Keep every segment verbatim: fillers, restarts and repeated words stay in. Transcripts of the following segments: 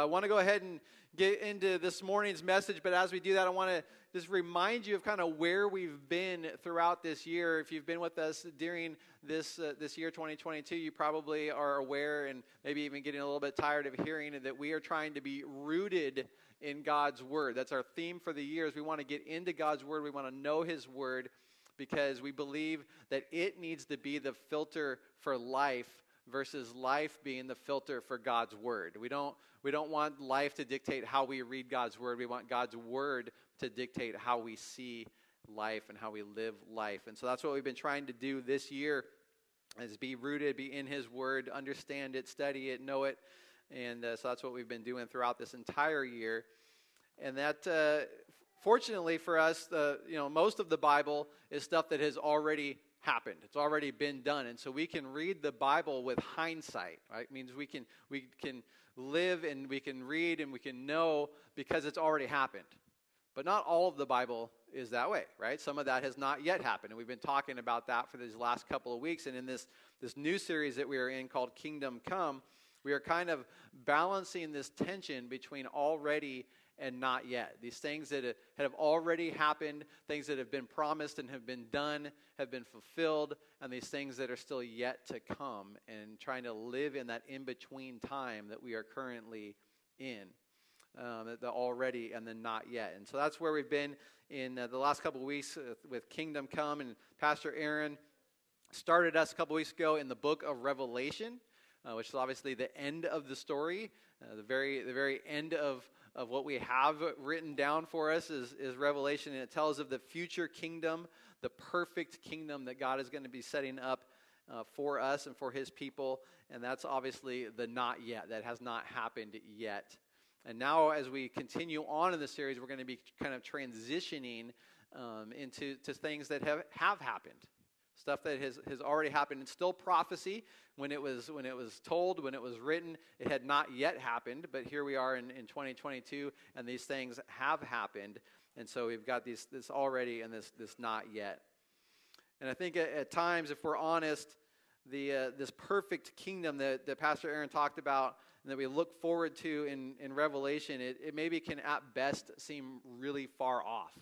I want to go ahead and get into this morning's message, but as we do that, I want to just remind you of kind of where we've been throughout this year. If you've been with us during this uh, this year, twenty twenty-two, you probably are aware and maybe even getting a little bit tired of hearing that we are trying to be rooted in God's Word. That's our theme for the year, is we want to get into God's Word. We want to know His Word because we believe that it needs to be the filter for life versus life being the filter for God's Word. We don't we don't want life to dictate how we read God's Word. We want God's Word to dictate how we see life and how we live life. And so that's what we've been trying to do this year, is be rooted, be in His Word, understand it, study it, know it. And uh, so that's what we've been doing throughout this entire year. And that, uh, fortunately for us, the you know most of the Bible is stuff that has already happened. It's already been done, and so we can read the Bible with hindsight. Right? It means we can we can live and we can read and we can know because it's already happened. But not all of the Bible is that way, right? Some of that has not yet happened, and we've been talking about that for these last couple of weeks. And in this this new series that we are in called Kingdom Come, we are kind of balancing this tension between already and not yet. These things that have already happened, things that have been promised and have been done, have been fulfilled, and these things that are still yet to come, and trying to live in that in-between time that we are currently in. Um, the already and the not yet. And so that's where we've been in uh, the last couple of weeks uh, with Kingdom Come. And Pastor Aaron started us a couple weeks ago in the book of Revelation, uh, which is obviously the end of the story. Uh, the very the very end of, of what we have written down for us is, is Revelation. And it tells of the future kingdom, the perfect kingdom that God is going to be setting up uh, for us and for His people. And that's obviously the not yet. That has not happened yet. And now as we continue on in the series, we're going to be kind of transitioning um, into to things that have, have happened. Stuff that has, has already happened. It's still prophecy. When it was when it was told, when it was written, it had not yet happened. But here we are in, in twenty twenty-two, and these things have happened. And so we've got these, this already and this, this not yet. And I think at, at times, if we're honest, the uh, this perfect kingdom that, that Pastor Aaron talked about and that we look forward to in, in Revelation, it, it maybe can at best seem really far off.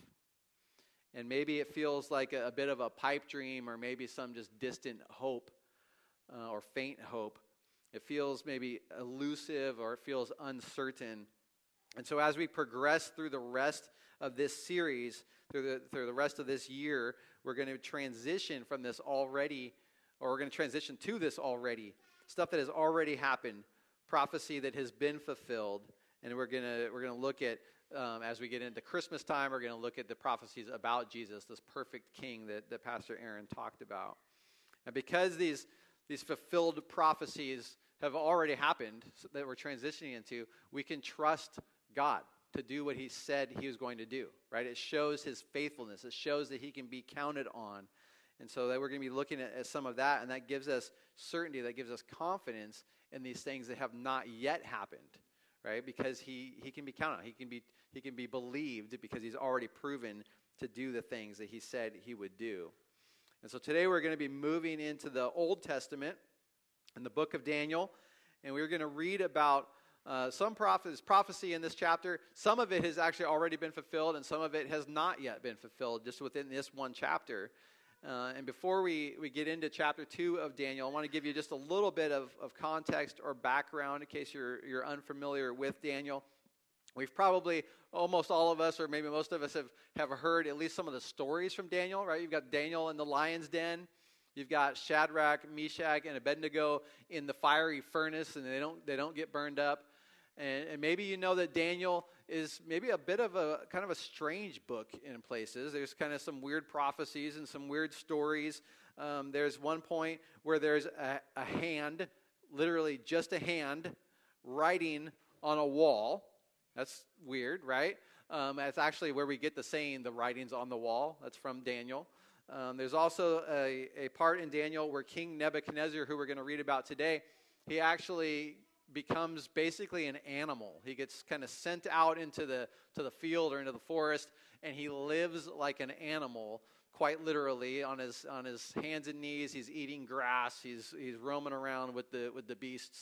And maybe it feels like a, a bit of a pipe dream, or maybe some just distant hope uh, or faint hope. It feels maybe elusive, or it feels uncertain. And so as we progress through the rest of this series, through the, through the rest of this year, we're going to transition from this already, or we're going to transition to this already, stuff that has already happened, prophecy that has been fulfilled, and we're gonna we're gonna look at um, as we get into Christmas time, we're gonna look at the prophecies about Jesus, this perfect King that, that Pastor Aaron talked about. And because these these fulfilled prophecies have already happened, so that we're transitioning into, we can trust God to do what He said He was going to do. Right? It shows His faithfulness. It shows that He can be counted on. And so that we're going to be looking at, at some of that, and that gives us certainty, that gives us confidence in these things that have not yet happened, right? Because he, he can be counted on. He can be he can be believed because He's already proven to do the things that He said He would do. And so today we're going to be moving into the Old Testament in the book of Daniel, and we're going to read about uh, some prophes- prophecy in this chapter. Some of it has actually already been fulfilled, and some of it has not yet been fulfilled, just within this one chapter. Uh, and before we, we get into chapter two of Daniel, I want to give you just a little bit of, of context or background in case you're you're unfamiliar with Daniel. We've probably, almost all of us, or maybe most of us, have, have heard at least some of the stories from Daniel, right? You've got Daniel in the lion's den. You've got Shadrach, Meshach, and Abednego in the fiery furnace, and they don't they don't get burned up. And, and maybe you know that Daniel is maybe a bit of a kind of a strange book in places. There's kind of some weird prophecies and some weird stories. Um, there's one point where there's a, a hand, literally just a hand, writing on a wall. That's weird, right? Um, that's actually where we get the saying, the writings on the wall. That's from Daniel. Um, there's also a, a part in Daniel where King Nebuchadnezzar, who we're going to read about today, he actually becomes basically an animal. He gets kind of sent out into the to the field or into the forest, and he lives like an animal, quite literally, on his on his hands and knees. He's eating grass. He's he's roaming around with the with the beasts,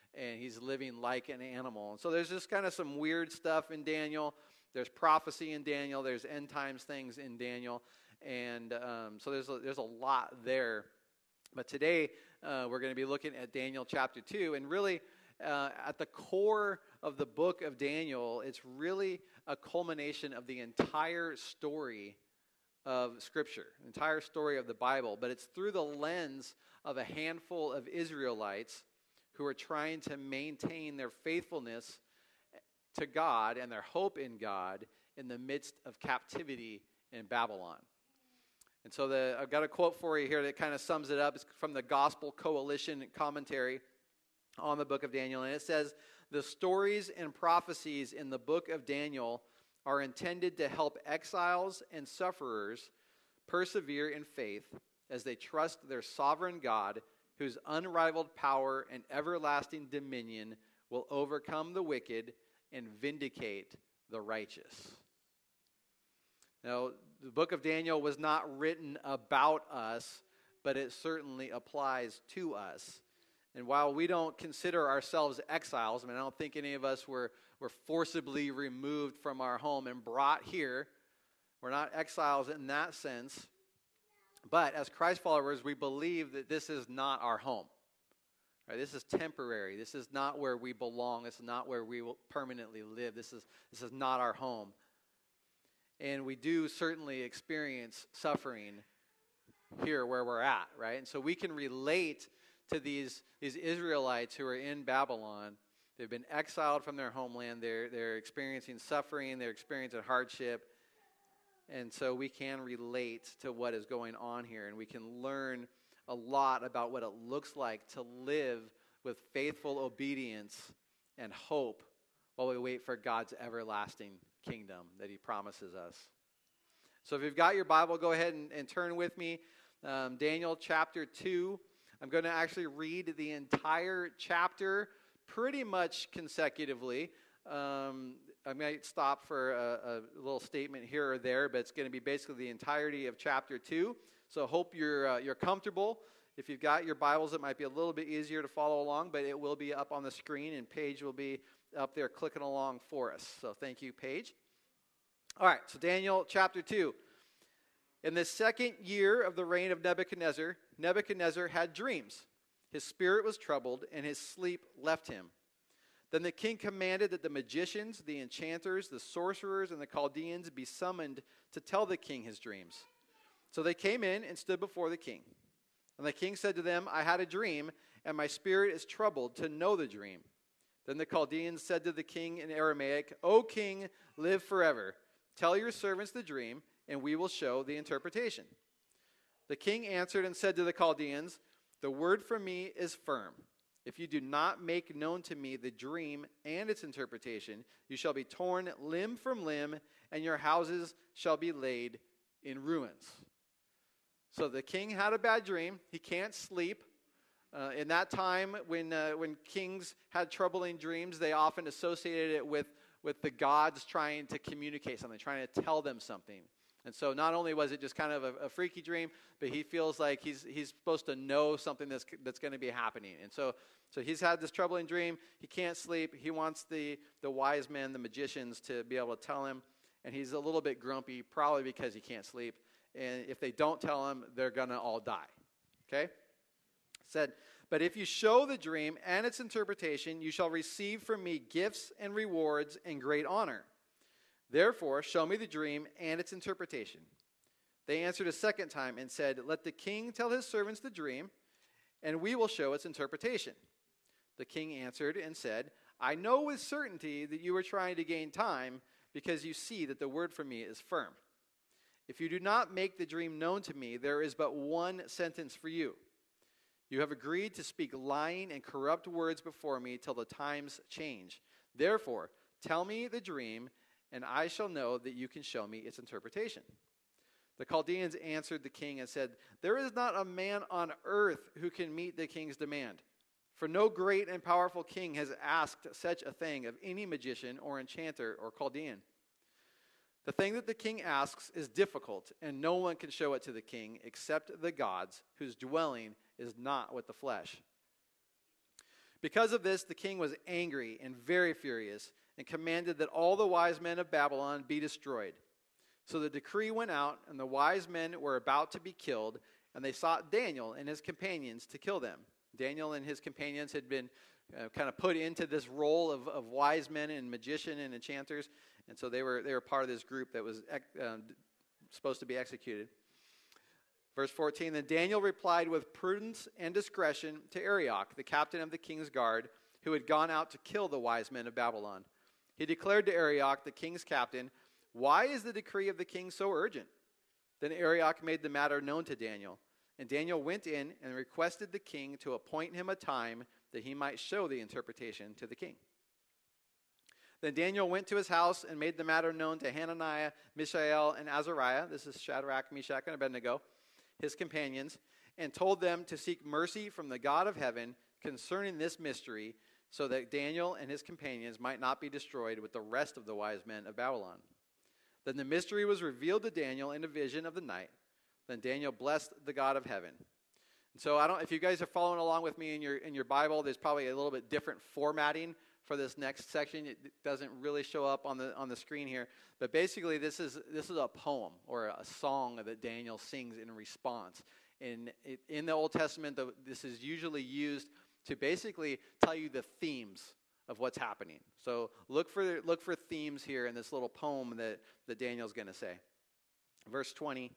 and he's living like an animal. And so there's just kind of some weird stuff in Daniel. There's prophecy in Daniel. There's end times things in Daniel. And um, so there's a, there's a lot there. But today uh, we're going to be looking at Daniel chapter two. And really, uh, at the core of the book of Daniel, it's really a culmination of the entire story of Scripture, the entire story of the Bible. But it's through the lens of a handful of Israelites who are trying to maintain their faithfulness to God and their hope in God in the midst of captivity in Babylon. And so the, I've got a quote for you here that kind of sums it up. It's from the Gospel Coalition commentary on the book of Daniel. And it says, "The stories and prophecies in the book of Daniel are intended to help exiles and sufferers persevere in faith as they trust their sovereign God, whose unrivaled power and everlasting dominion will overcome the wicked and vindicate the righteous." Now, the book of Daniel was not written about us, but it certainly applies to us. And while we don't consider ourselves exiles, I mean, I don't think any of us were, were forcibly removed from our home and brought here. We're not exiles in that sense. But as Christ followers, we believe that this is not our home. Right? This is temporary. This is not where we belong. This is not where we will permanently live. This is, this is not our home. And we do certainly experience suffering here where we're at, right? And so we can relate to these, these Israelites who are in Babylon. They've been exiled from their homeland. They're, they're experiencing suffering. They're experiencing hardship. And so we can relate to what is going on here. And we can learn a lot about what it looks like to live with faithful obedience and hope while we wait for God's everlasting kingdom that he promises us. So if you've got your Bible, go ahead and, and turn with me. Um, Daniel chapter two. I'm going to actually read the entire chapter pretty much consecutively. Um, I might stop for a, a little statement here or there, but it's going to be basically the entirety of chapter two. So hope you're uh, you're comfortable. If you've got your Bibles, it might be a little bit easier to follow along, but it will be up on the screen, and Paige will be up there clicking along for us. So thank you, Paige. All right, so Daniel chapter two. In the second year of the reign of Nebuchadnezzar, Nebuchadnezzar had dreams. His spirit was troubled, and his sleep left him. Then the king commanded that the magicians, the enchanters, the sorcerers, and the Chaldeans be summoned to tell the king his dreams. So they came in and stood before the king. And the king said to them, "I had a dream, and my spirit is troubled to know the dream." Then the Chaldeans said to the king in Aramaic, "O king, live forever. Tell your servants the dream, and we will show the interpretation." The king answered and said to the Chaldeans, "The word from me is firm. If you do not make known to me the dream and its interpretation, you shall be torn limb from limb, and your houses shall be laid in ruins." So the king had a bad dream. He can't sleep. Uh, in that time, when uh, when kings had troubling dreams, they often associated it with, with the gods trying to communicate something, trying to tell them something. And so not only was it just kind of a, a freaky dream, but he feels like he's he's supposed to know something that's that's going to be happening. And so so he's had this troubling dream. He can't sleep. He wants the the wise men, the magicians, to be able to tell him. And he's a little bit grumpy, probably because he can't sleep. And if they don't tell him, they're going to all die. Okay? Said, "But if you show the dream and its interpretation, you shall receive from me gifts and rewards and great honor. Therefore, show me the dream and its interpretation." They answered a second time and said, "Let the king tell his servants the dream, and we will show its interpretation." The king answered and said, "I know with certainty that you are trying to gain time, because you see that the word from me is firm. If you do not make the dream known to me, there is but one sentence for you. You have agreed to speak lying and corrupt words before me till the times change. Therefore, tell me the dream, and I shall know that you can show me its interpretation." The Chaldeans answered the king and said, "There is not a man on earth who can meet the king's demand. For no great and powerful king has asked such a thing of any magician or enchanter or Chaldean. The thing that the king asks is difficult, and no one can show it to the king except the gods, whose dwelling is not with the flesh." Because of this, the king was angry and very furious and commanded that all the wise men of Babylon be destroyed. So the decree went out, and the wise men were about to be killed, and they sought Daniel and his companions to kill them. Daniel and his companions had been uh, kind of put into this role of, of wise men and magician and enchanters, and so they were they were part of this group that was uh, supposed to be executed. Verse fourteen, then Daniel replied with prudence and discretion to Arioch, the captain of the king's guard, who had gone out to kill the wise men of Babylon. He declared to Arioch, the king's captain, why is the decree of the king so urgent? Then Arioch made the matter known to Daniel. And Daniel went in and requested the king to appoint him a time that he might show the interpretation to the king. Then Daniel went to his house and made the matter known to Hananiah, Mishael, and Azariah. This is Shadrach, Meshach, and Abednego, his companions, and told them to seek mercy from the God of heaven concerning this mystery, so that Daniel and his companions might not be destroyed with the rest of the wise men of Babylon. Then the mystery was revealed to Daniel in a vision of the night. Then Daniel blessed the God of heaven. And so I don't, if you guys are following along with me in your in your Bible, there's probably a little bit different formatting for this next section. It doesn't really show up on the on the screen here, but basically this is this is a poem or a song that Daniel sings in response. In in the Old Testament, the, this is usually used to basically tell you the themes of what's happening. So look for look for themes here in this little poem that, that Daniel's going to say. Verse twenty,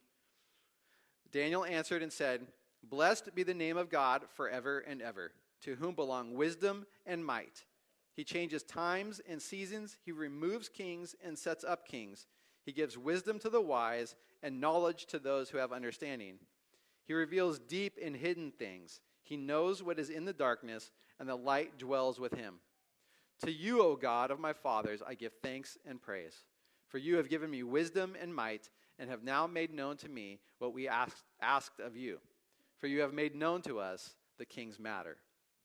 Daniel answered and said, blessed be the name of God forever and ever, to whom belong wisdom and might. He changes times and seasons. He removes kings and sets up kings. He gives wisdom to the wise and knowledge to those who have understanding. He reveals deep and hidden things. He knows what is in the darkness, and the light dwells with him. To you, O God of my fathers, I give thanks and praise. For you have given me wisdom and might, and have now made known to me what we asked, asked of you. For you have made known to us the king's matter.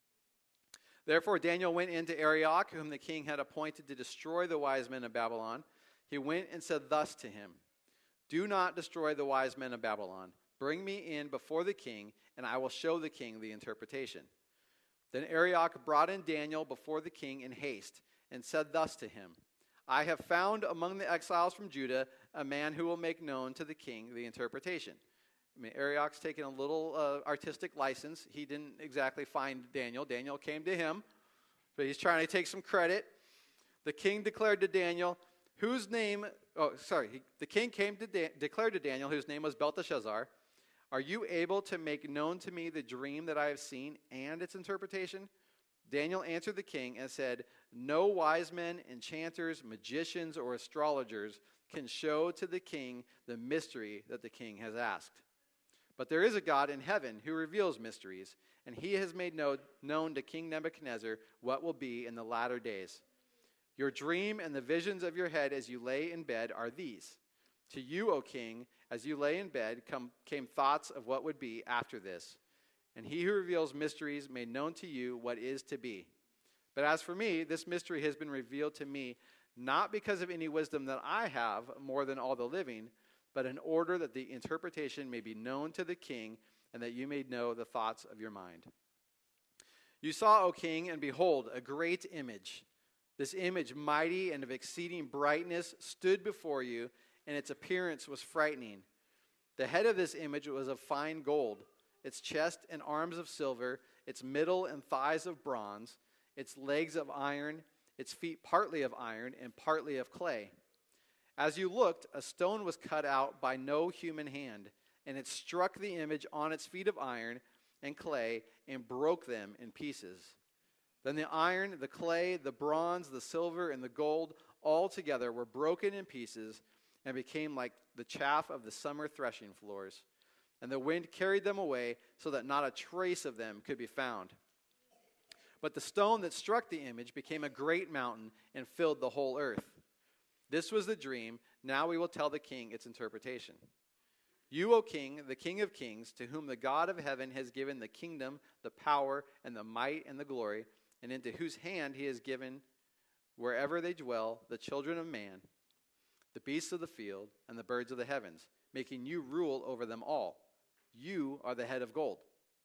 Therefore Daniel went in to Arioch, whom the king had appointed to destroy the wise men of Babylon. He went and said thus to him, do not destroy the wise men of Babylon. Bring me in before the king, and I will show the king the interpretation. Then Arioch brought in Daniel before the king in haste, and said thus to him, I have found among the exiles from Judah a man who will make known to the king the interpretation. I mean, Arioch's taken a little uh, artistic license. He didn't exactly find Daniel. Daniel came to him, but he's trying to take some credit. The king declared to Daniel, whose name, oh, sorry, he, the king came to da- declared to Daniel, whose name was Belteshazzar, are you able to make known to me the dream that I have seen and its interpretation? Daniel answered the king and said, no wise men, enchanters, magicians, or astrologers can show to the king the mystery that the king has asked. But there is a God in heaven who reveals mysteries, and he has made know, known to King Nebuchadnezzar what will be in the latter days. Your dream and the visions of your head as you lay in bed are these. To you, O king, as you lay in bed, come, came thoughts of what would be after this. And he who reveals mysteries made known to you what is to be. But as for me, this mystery has been revealed to me, not because of any wisdom that I have more than all the living, but in order that the interpretation may be known to the king, and that you may know the thoughts of your mind. You saw, O king, and behold, a great image. This image, mighty and of exceeding brightness, stood before you, and its appearance was frightening. The head of this image was of fine gold, its chest and arms of silver, its middle and thighs of bronze, its legs of iron, its feet partly of iron and partly of clay. As you looked, a stone was cut out by no human hand, and it struck the image on its feet of iron and clay and broke them in pieces. Then the iron, the clay, the bronze, the silver, and the gold all together were broken in pieces and became like the chaff of the summer threshing floors. And the wind carried them away so that not a trace of them could be found. But the stone that struck the image became a great mountain and filled the whole earth. This was the dream. Now we will tell the king its interpretation. You, O king, the king of kings, to whom the God of heaven has given the kingdom, the power, and the might, and the glory, and into whose hand he has given, wherever they dwell, the children of man, the beasts of the field, and the birds of the heavens, making you rule over them all. You are the head of gold.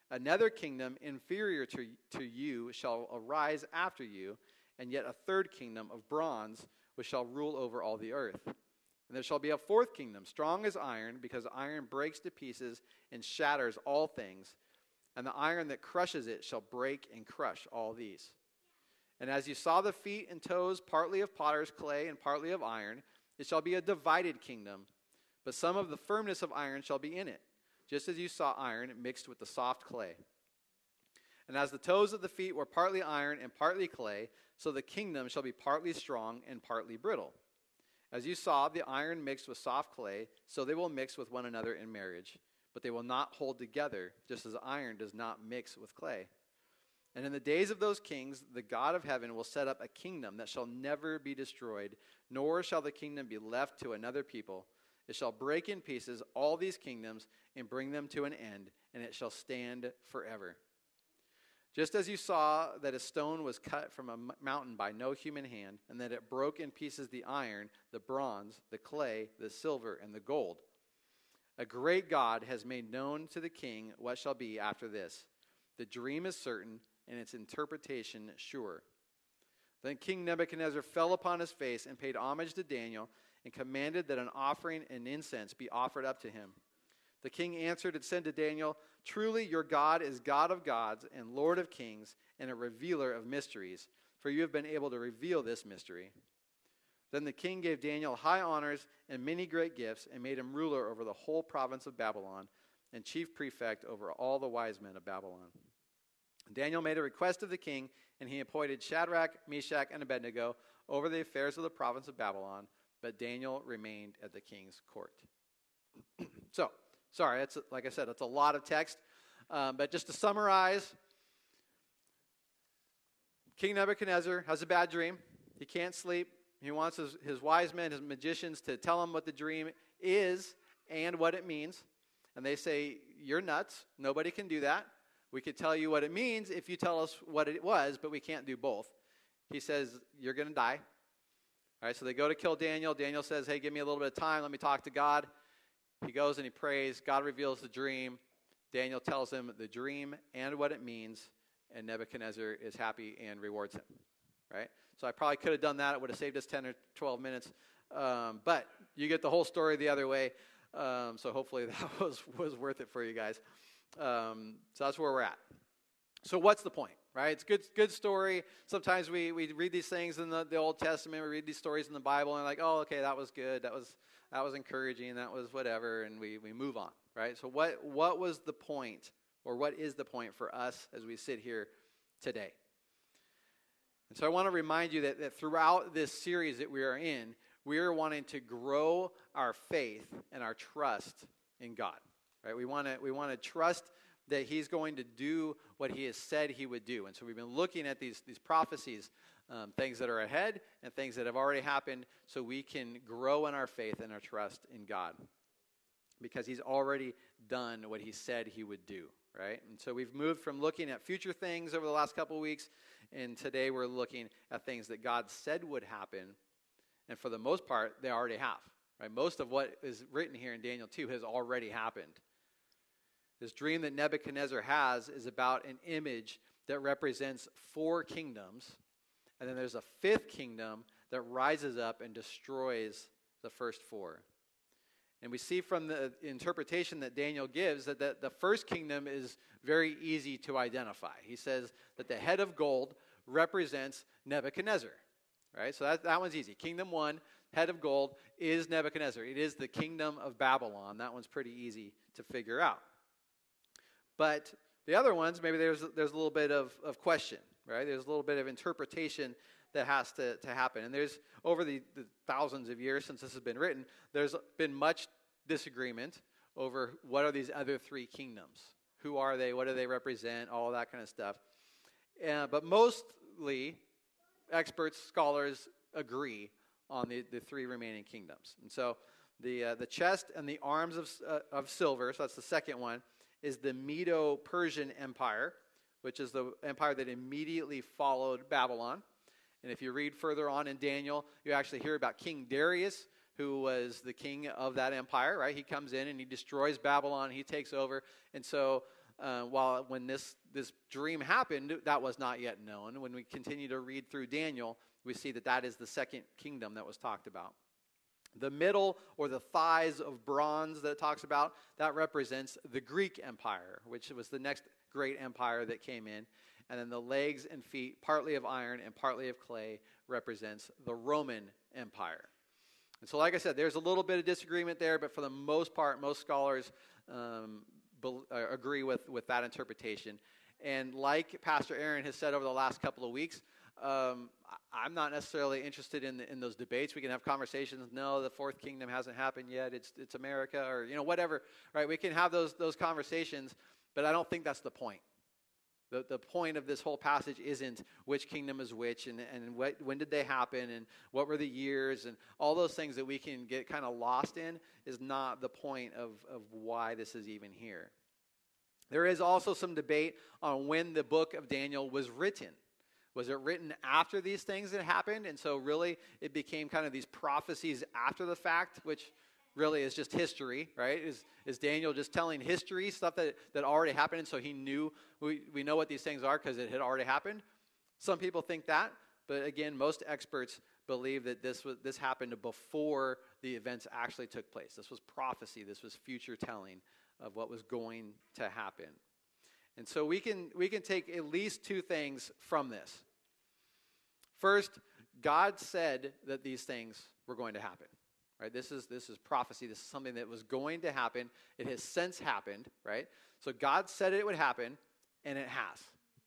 Another kingdom inferior to, to you shall arise after you, and yet a third kingdom of bronze, which shall rule over all the earth. And there shall be a fourth kingdom, strong as iron, because iron breaks to pieces and shatters all things, and the iron that crushes it shall break and crush all these. And as you saw the feet and toes, partly of potter's clay and partly of iron, it shall be a divided kingdom, but some of the firmness of iron shall be in it, just as you saw iron mixed with the soft clay. And as the toes of the feet were partly iron and partly clay, so the kingdom shall be partly strong and partly brittle. As you saw the iron mixed with soft clay, so they will mix with one another in marriage, but they will not hold together, just as iron does not mix with clay. And in the days of those kings, the God of heaven will set up a kingdom that shall never be destroyed, nor shall the kingdom be left to another people. It shall break in pieces all these kingdoms and bring them to an end, and it shall stand forever. Just as you saw that a stone was cut from a mountain by no human hand, and that it broke in pieces the iron, the bronze, the clay, the silver, and the gold, a great God has made known to the king what shall be after this. The dream is certain, and its interpretation sure. Then King Nebuchadnezzar fell upon his face and paid homage to Daniel, and commanded that an offering and incense be offered up to him. The king answered and said to Daniel, "Truly your God is God of gods and Lord of kings and a revealer of mysteries, for you have been able to reveal this mystery." Then the king gave Daniel high honors and many great gifts, and made him ruler over the whole province of Babylon and chief prefect over all the wise men of Babylon. Daniel made a request of the king, and he appointed Shadrach, Meshach, and Abednego over the affairs of the province of Babylon, but Daniel remained at the king's court. So, sorry, that's like I said, that's a lot of text. Um, but just to summarize, King Nebuchadnezzar has a bad dream. He can't sleep. He wants his, his wise men, his magicians, to tell him what the dream is and what it means. And they say, "You're nuts. Nobody can do that. We could tell you what it means if you tell us what it was, but we can't do both." He says, "You're going to die." All right, so they go to kill Daniel. Daniel says, "Hey, give me a little bit of time. Let me talk to God." He goes and he prays. God reveals the dream. Daniel tells him the dream and what it means, and Nebuchadnezzar is happy and rewards him. Right? So I probably could have done that. It would have saved us ten or twelve minutes. Um, but you get the whole story the other way. Um, so hopefully that was, was worth it for you guys. Um, so that's where we're at. So what's the point, right? It's good, good story. Sometimes we, we read these things in the, the Old Testament. We read these stories in the Bible, and like, oh, okay, that was good. That was that was encouraging. That was whatever, and we, we move on, right? So what what was the point, or what is the point for us as we sit here today? And so I want to remind you that, that throughout this series that we are in, we are wanting to grow our faith and our trust in God, right? We want to we want to trust that he's going to do what he has said he would do. And so we've been looking at these, these prophecies, um, things that are ahead and things that have already happened, so we can grow in our faith and our trust in God, because he's already done what he said he would do, right? And so we've moved from looking at future things over the last couple of weeks, and today we're looking at things that God said would happen, and for the most part, they already have, right? Most of what is written here in Daniel two has already happened. This dream that Nebuchadnezzar has is about an image that represents four kingdoms, and then there's a fifth kingdom that rises up and destroys the first four. And we see from the interpretation that Daniel gives that the, the first kingdom is very easy to identify. He says that the head of gold represents Nebuchadnezzar, right? So that, that one's easy. Kingdom one, head of gold, is Nebuchadnezzar. It is the kingdom of Babylon. That one's pretty easy to figure out. But the other ones, maybe there's there's a little bit of, of question, right? There's a little bit of interpretation that has to, to happen. And there's, over the, the thousands of years since this has been written, there's been much disagreement over what are these other three kingdoms. Who are they? What do they represent? All that kind of stuff. Uh, but mostly, experts, scholars agree on the, the three remaining kingdoms. And so the uh, the chest and the arms of uh, of silver, so that's the second one, is the Medo-Persian Empire, which is the empire that immediately followed Babylon. And if you read further on in Daniel, you actually hear about King Darius, who was the king of that empire, right? He comes in and he destroys Babylon, he takes over. And so uh, while when this, this dream happened, that was not yet known. When we continue to read through Daniel, we see that that is the second kingdom that was talked about. The middle, or the thighs of bronze that it talks about, that represents the Greek Empire, which was the next great empire that came in. And then the legs and feet, partly of iron and partly of clay, represents the Roman Empire. And so, like I said, there's a little bit of disagreement there, but for the most part, most scholars um, be, uh, agree with, with that interpretation. And like Pastor Aaron has said over the last couple of weeks, um, I'm not necessarily interested in the, in those debates. We can have conversations. No, the fourth kingdom hasn't happened yet. It's it's America, or you know whatever. Right? We can have those those conversations, but I don't think that's the point. The the point of this whole passage isn't which kingdom is which, and, and what, when did they happen, and what were the years, and all those things that we can get kind of lost in is not the point of, of why this is even here. There is also some debate on when the book of Daniel was written. Was it written after these things had happened, and so really it became kind of these prophecies after the fact, which really is just history, right? Is is Daniel just telling history, stuff that, that already happened, and so he knew, we, we know what these things are because it had already happened? Some people think that, but again, most experts believe that this was this happened before the events actually took place. This was prophecy. This was future telling of what was going to happen. And so we can we can take at least two things from this. First, God said that these things were going to happen. Right? This is this is prophecy. This is something that was going to happen. It has since happened, right? So God said it would happen, and it has.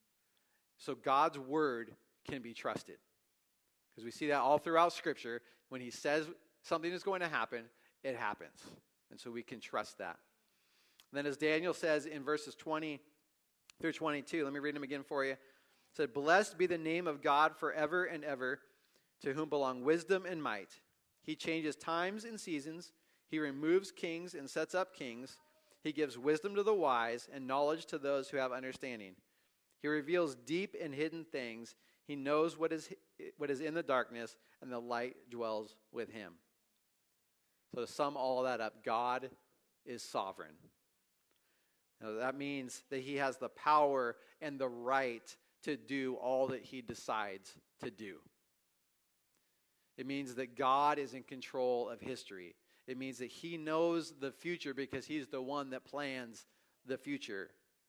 So God's word can be trusted. Because we see that all throughout Scripture. When he says something is going to happen, it happens. And so we can trust that. And then as Daniel says in verses twenty through twenty-two, let me read them again for you. It said, "Blessed be the name of God forever and ever, to whom belong wisdom and might. He changes times and seasons. He removes kings and sets up kings. He gives wisdom to the wise and knowledge to those who have understanding. He reveals deep and hidden things. He knows what is what is in the darkness, and the light dwells with him." So to sum all that up, God is sovereign. Now, that means that he has the power and the right to do all that he decides to do. It means that God is in control of history. It means that he knows the future because he's the one that plans the future.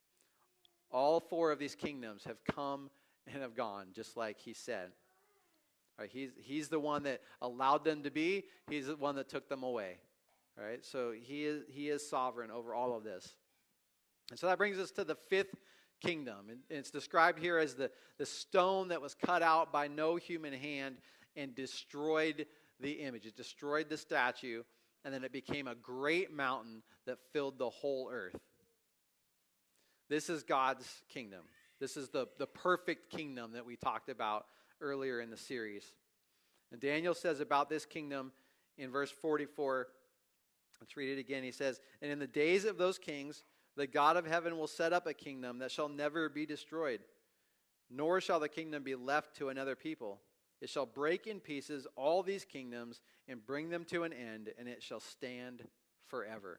All four of these kingdoms have come and have gone, just like he said. Right, he's, he's the one that allowed them to be. He's the one that took them away. Right, so he is, he is sovereign over all of this. And so that brings us to the fifth kingdom. And it's described here as the, the stone that was cut out by no human hand and destroyed the image. It destroyed the statue, and then it became a great mountain that filled the whole earth. This is God's kingdom. This is the, the perfect kingdom that we talked about earlier in the series. And Daniel says about this kingdom in verse forty-four, let's read it again. He says, "And in the days of those kings, the God of heaven will set up a kingdom that shall never be destroyed, nor shall the kingdom be left to another people. It shall break in pieces all these kingdoms and bring them to an end, and it shall stand forever."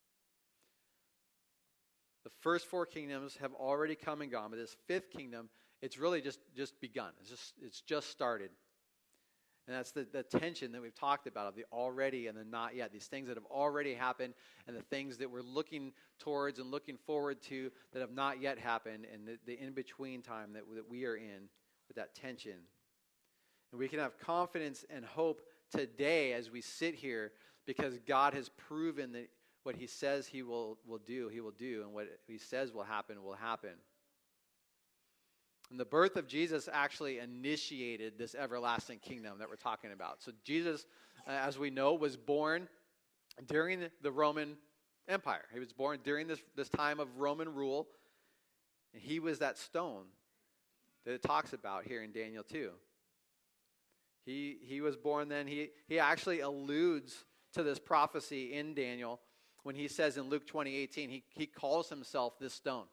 The first four kingdoms have already come and gone, but this fifth kingdom, it's really just, just begun. It's just it's just started. And that's the, the tension that we've talked about of the already and the not yet. These things that have already happened and the things that we're looking towards and looking forward to that have not yet happened, and the, the in-between time that, that we are in with that tension. And we can have confidence and hope today as we sit here because God has proven that what he says he will, will do, he will do, and what he says will happen, will happen. And the birth of Jesus actually initiated this everlasting kingdom that we're talking about. So Jesus, uh, as we know, was born during the Roman Empire. He was born during this, this time of Roman rule. And he was that stone that it talks about here in Daniel two. He, he was born then. He, he actually alludes to this prophecy in Daniel when he says in Luke twenty eighteen, he, he calls himself this stone.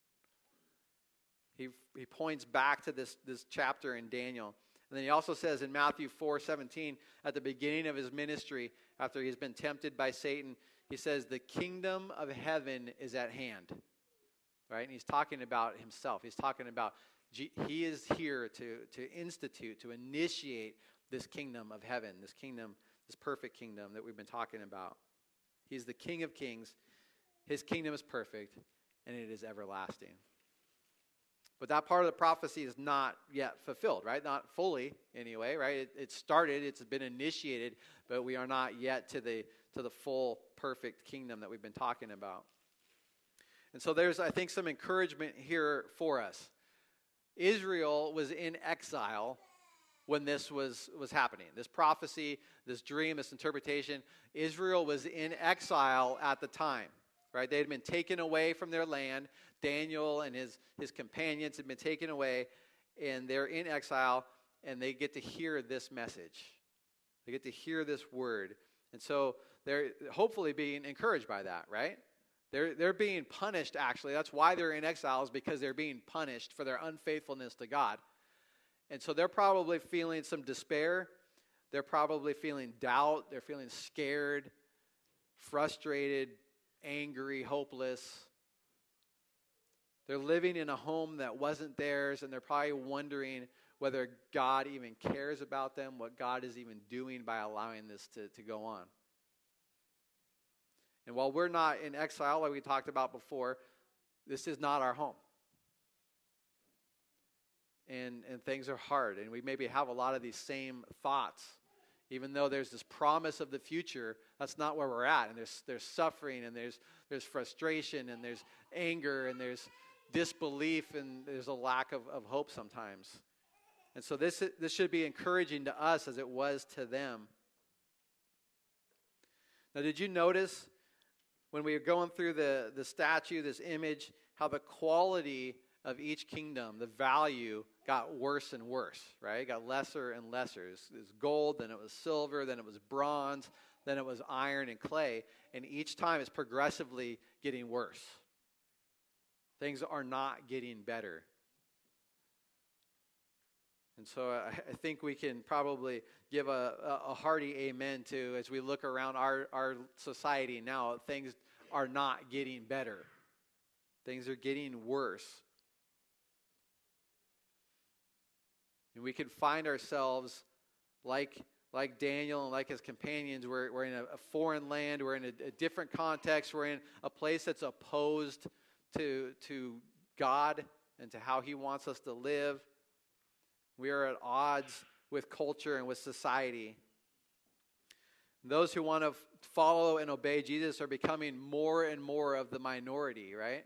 He, he points back to this, this chapter in Daniel. And then he also says in Matthew four seventeen, at the beginning of his ministry, after he's been tempted by Satan, he says, "The kingdom of heaven is at hand." right? And he's talking about himself. He's talking about G- he is here to, to institute, to initiate this kingdom of heaven, this kingdom, this perfect kingdom that we've been talking about. He's the King of kings. His kingdom is perfect, and it is everlasting. But that part of the prophecy is not yet fulfilled, right? Not fully, anyway, right? It, it started, it's been initiated, but we are not yet to the to the full, perfect kingdom that we've been talking about. And so there's, I think, some encouragement here for us. Israel was in exile when this was, was happening. This prophecy, this dream, this interpretation, Israel was in exile at the time, right? They had been taken away from their land. Daniel and his, his companions had been taken away, and they're in exile, and they get to hear this message. They get to hear this word. And so they're hopefully being encouraged by that, right? They're, they're being punished, actually. That's why they're in exile, is because they're being punished for their unfaithfulness to God. And so they're probably feeling some despair. They're probably feeling doubt. They're feeling scared, frustrated, angry, hopeless. They're living in a home that wasn't theirs, and they're probably wondering whether God even cares about them, what God is even doing by allowing this to, to go on. And while we're not in exile, like we talked about before, this is not our home. And, and things are hard, and we maybe have a lot of these same thoughts. Even though there's this promise of the future, that's not where we're at. And there's there's suffering, and there's there's frustration, and there's anger, and there's disbelief, and there's a lack of, of hope sometimes. And so this this should be encouraging to us as it was to them. Now, did you notice when we were going through the, the statue, this image, how the quality of each kingdom, the value, got worse and worse, right? It got lesser and lesser. It was, it was gold, then it was silver, then it was bronze, then it was iron and clay. And each time it's progressively getting worse. Things are not getting better. And so I, I think we can probably give a, a, a hearty amen to, as we look around our, our society now, things are not getting better. Things are getting worse. And we can find ourselves like, like Daniel and like his companions. We're, we're in a, a foreign land. We're in a, a different context. We're in a place that's opposed to, to God and to how he wants us to live. We are at odds with culture and with society. Those who want to follow and obey Jesus are becoming more and more of the minority, right?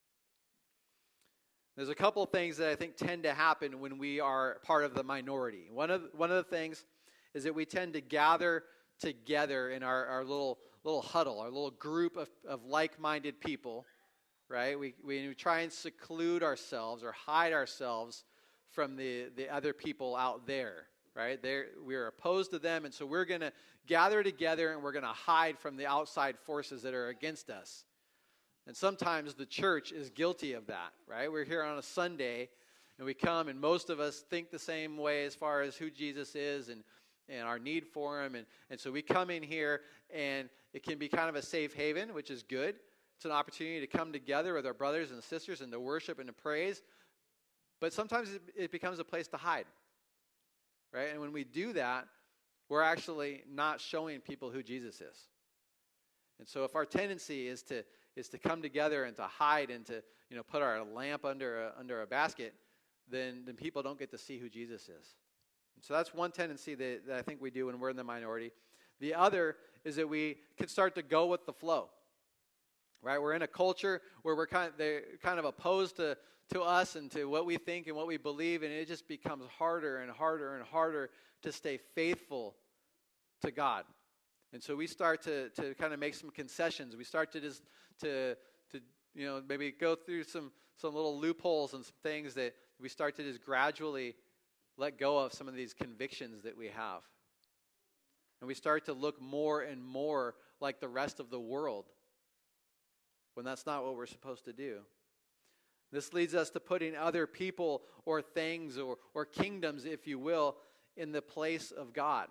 There's a couple of things that I think tend to happen when we are part of the minority. One of one of the things is that we tend to gather together in our, our little little huddle, our little group of, of like-minded people, right? We, we try and seclude ourselves or hide ourselves from the, the other people out there, right? They're, we're opposed to them, and so we're going to gather together and we're going to hide from the outside forces that are against us. And sometimes the church is guilty of that, right? We're here on a Sunday, and we come, and most of us think the same way as far as who Jesus is and, and our need for him. And, and so we come in here, and it can be kind of a safe haven, which is good. It's an opportunity to come together with our brothers and sisters and to worship and to praise. But sometimes it, it becomes a place to hide, right? And when we do that, we're actually not showing people who Jesus is. And so if our tendency is to is to come together and to hide and to, you know, put our lamp under a, under a basket, then, then people don't get to see who Jesus is. And so that's one tendency that, that I think we do when we're in the minority. The other is that we can start to go with the flow, right? We're in a culture where we're kind of, they're kind of opposed to, to us and to what we think and what we believe, and it just becomes harder and harder and harder to stay faithful to God. And so we start to, to kind of make some concessions. We start to just to to you know maybe go through some some little loopholes and some things that we start to just gradually let go of some of these convictions that we have. And we start to look more and more like the rest of the world when that's not what we're supposed to do. This leads us to putting other people or things or, or kingdoms, if you will, in the place of God.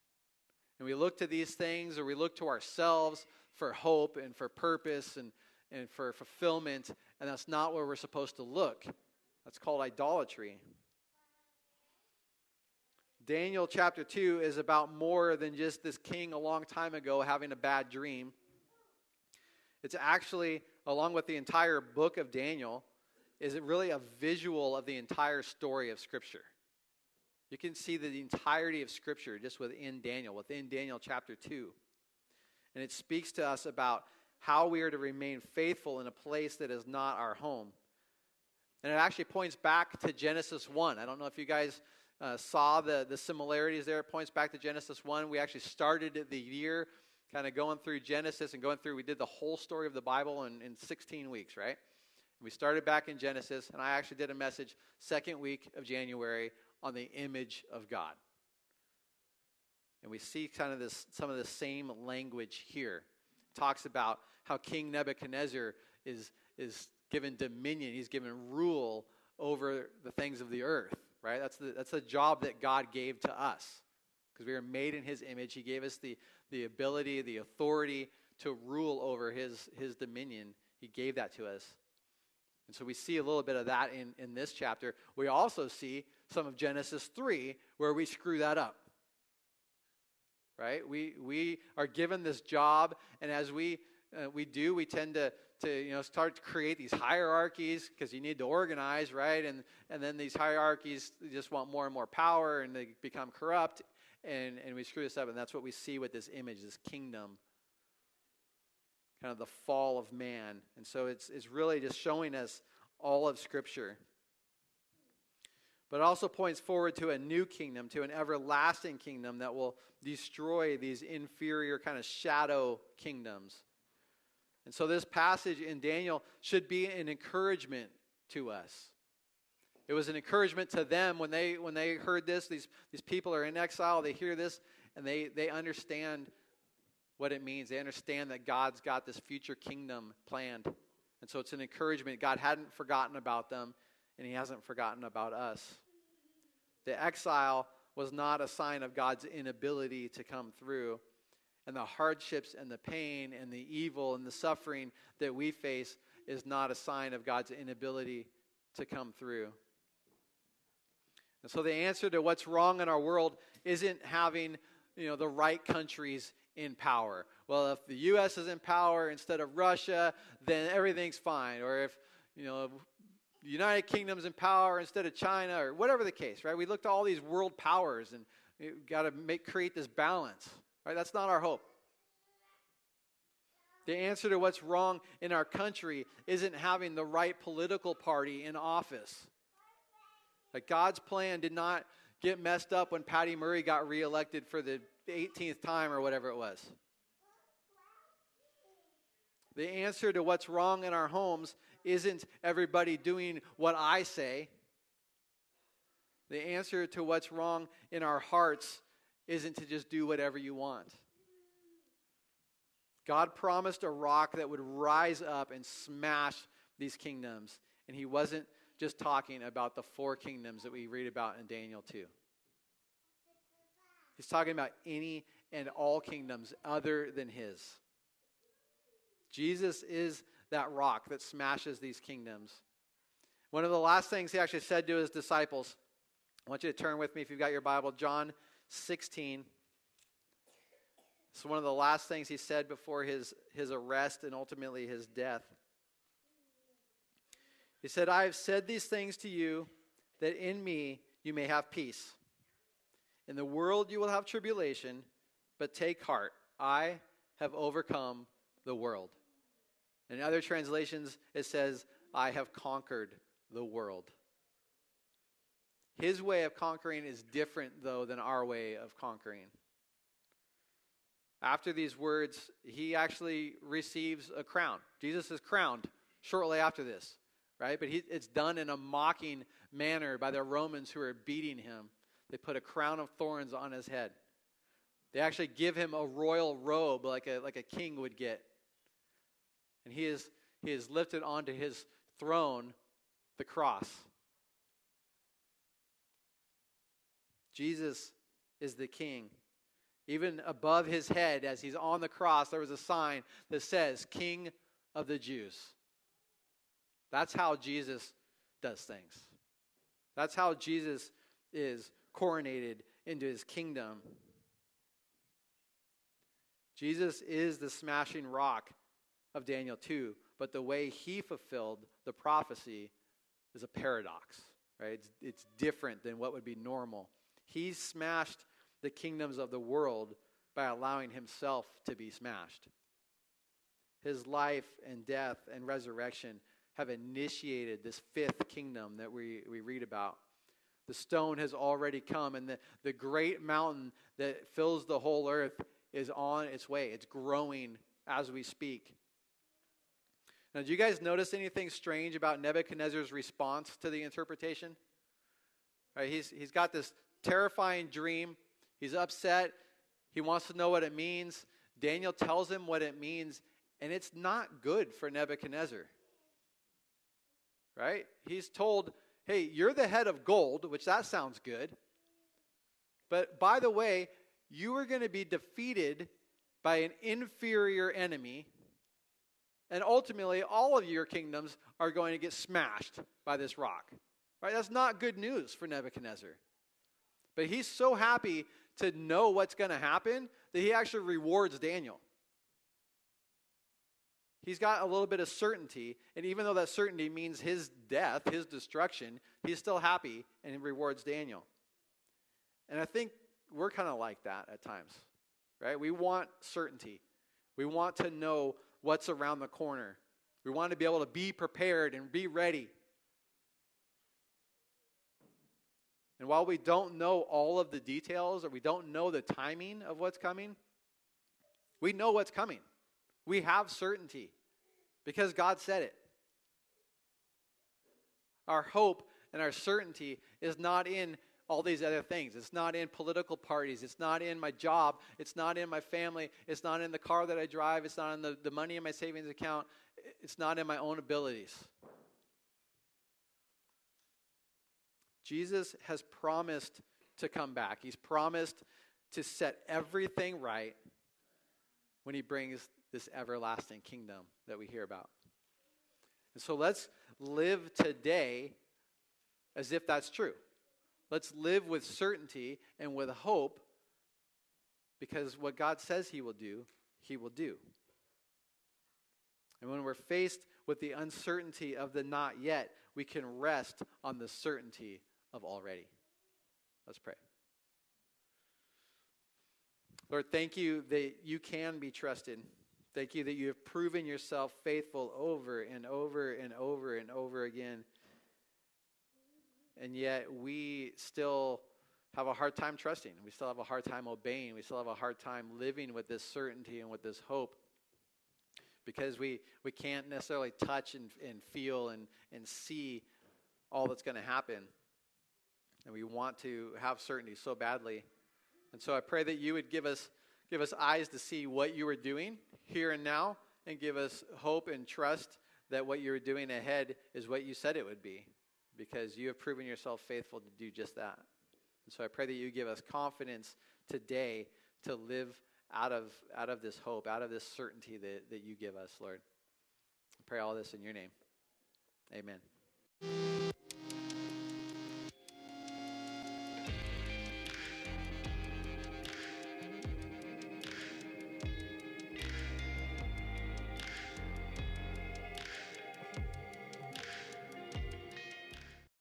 And we look to these things, or we look to ourselves for hope and for purpose and, and for fulfillment, and that's not where we're supposed to look. That's called idolatry. Daniel chapter two is about more than just this king a long time ago having a bad dream. It's actually, along with the entire book of Daniel, is it really a visual of the entire story of Scripture. You can see the entirety of Scripture just within Daniel, within Daniel chapter two. And it speaks to us about how we are to remain faithful in a place that is not our home. And it actually points back to Genesis one. I don't know if you guys uh, saw the, the similarities there. It points back to Genesis one. We actually started the year kind of going through Genesis and going through, we did the whole story of the Bible in, in sixteen weeks, right? We started back in Genesis, and I actually did a message second week of January on the image of God. And we see kind of this, some of the same language here. It talks about how King Nebuchadnezzar is, is given dominion. He's given rule over the things of the earth, right? That's the, that's the job that God gave to us. Because we are made in his image. He gave us the, the ability, the authority to rule over his, his dominion. He gave that to us. And so we see a little bit of that in, in this chapter. We also see some of Genesis three where we screw that up. Right? We we are given this job, and as we uh, we do, we tend to to you know start to create these hierarchies because you need to organize, right? And and then these hierarchies just want more and more power, and they become corrupt, and and we screw this up, and that's what we see with this image, this kingdom, kind of the fall of man. And so it's it's really just showing us all of Scripture. But it also points forward to a new kingdom, to an everlasting kingdom that will destroy these inferior kind of shadow kingdoms. And so this passage in Daniel should be an encouragement to us. It was an encouragement to them when they when they heard this. These, these people are in exile. They hear this, and they, they understand what it means. They understand that God's got this future kingdom planned. And so it's an encouragement. God hadn't forgotten about them, and he hasn't forgotten about us. The exile was not a sign of God's inability to come through. And the hardships and the pain and the evil and the suffering that we face is not a sign of God's inability to come through. And so the answer to what's wrong in our world isn't having, you know, the right countries in power. Well, if the U S is in power instead of Russia, then everything's fine. Or if, you know, the United Kingdom's in power instead of China, or whatever the case, right? We looked at all these world powers, and we've got to make create this balance, right? That's not our hope. The answer to what's wrong in our country isn't having the right political party in office. Like God's plan did not get messed up when Patty Murray got reelected for the eighteenth time or whatever it was. The answer to what's wrong in our homes isn't everybody doing what I say. The answer to what's wrong in our hearts isn't to just do whatever you want. God promised a rock that would rise up and smash these kingdoms. And he wasn't just talking about the four kingdoms that we read about in Daniel two. He's talking about any and all kingdoms other than his. Jesus is that rock that smashes these kingdoms. One of the last things he actually said to his disciples, I want you to turn with me if you've got your Bible, John sixteen. It's one of the last things he said before his, his arrest and ultimately his death. He said, I have said these things to you that in me you may have peace. In the world you will have tribulation, but take heart. I have overcome the world. In other translations, it says, I have conquered the world. His way of conquering is different, though, than our way of conquering. After these words, he actually receives a crown. Jesus is crowned shortly after this, right? But he, it's done in a mocking manner by the Romans who are beating him. They put a crown of thorns on his head. They actually give him a royal robe like a, like a king would get. And he is, he is lifted onto his throne, the cross. Jesus is the king. Even above his head, as he's on the cross, there was a sign that says, King of the Jews. That's how Jesus does things. That's how Jesus is coronated into his kingdom. Jesus is the smashing rock of Daniel two, but the way he fulfilled the prophecy is a paradox, right? It's, it's different than what would be normal. He smashed the kingdoms of the world by allowing himself to be smashed. His life and death and resurrection have initiated this fifth kingdom that we, we read about. The stone has already come, and the, the great mountain that fills the whole earth is on its way. It's growing as we speak. Now, do you guys notice anything strange about Nebuchadnezzar's response to the interpretation? Right, he's, he's got this terrifying dream. He's upset. He wants to know what it means. Daniel tells him what it means, and it's not good for Nebuchadnezzar. Right? He's told, hey, you're the head of gold, which that sounds good. But by the way, you are going to be defeated by an inferior enemy, and ultimately all of your kingdoms are going to get smashed by this rock. Right? That's not good news for Nebuchadnezzar. But he's so happy to know what's going to happen that he actually rewards Daniel. He's got a little bit of certainty, and even though that certainty means his death, his destruction, he's still happy and rewards Daniel. And I think we're kind of like that at times, right? We want certainty. We want to know what's around the corner. We want to be able to be prepared and be ready. And while we don't know all of the details, or we don't know the timing of what's coming, we know what's coming. We have certainty because God said it. Our hope and our certainty is not in all these other things. It's not in political parties. It's not in my job. It's not in my family. It's not in the car that I drive. It's not in the, the money in my savings account. It's not in my own abilities. Jesus has promised to come back. He's promised to set everything right when he brings this everlasting kingdom that we hear about. And so let's live today as if that's true. Let's live with certainty and with hope, because what God says he will do, he will do. And when we're faced with the uncertainty of the not yet, we can rest on the certainty of already. Let's pray. Lord, thank you that you can be trusted. Thank you that you have proven yourself faithful over and over and over and over again. And yet we still have a hard time trusting. We still have a hard time obeying. We still have a hard time living with this certainty and with this hope, because we, we can't necessarily touch and, and feel and, and see all that's going to happen. And we want to have certainty so badly. And so I pray that you would give us give us eyes to see what you are doing here and now, and give us hope and trust that what you're doing ahead is what you said it would be, because you have proven yourself faithful to do just that. And so I pray that you give us confidence today to live out of out of this hope, out of this certainty that, that you give us, Lord. I pray all this in your name. Amen.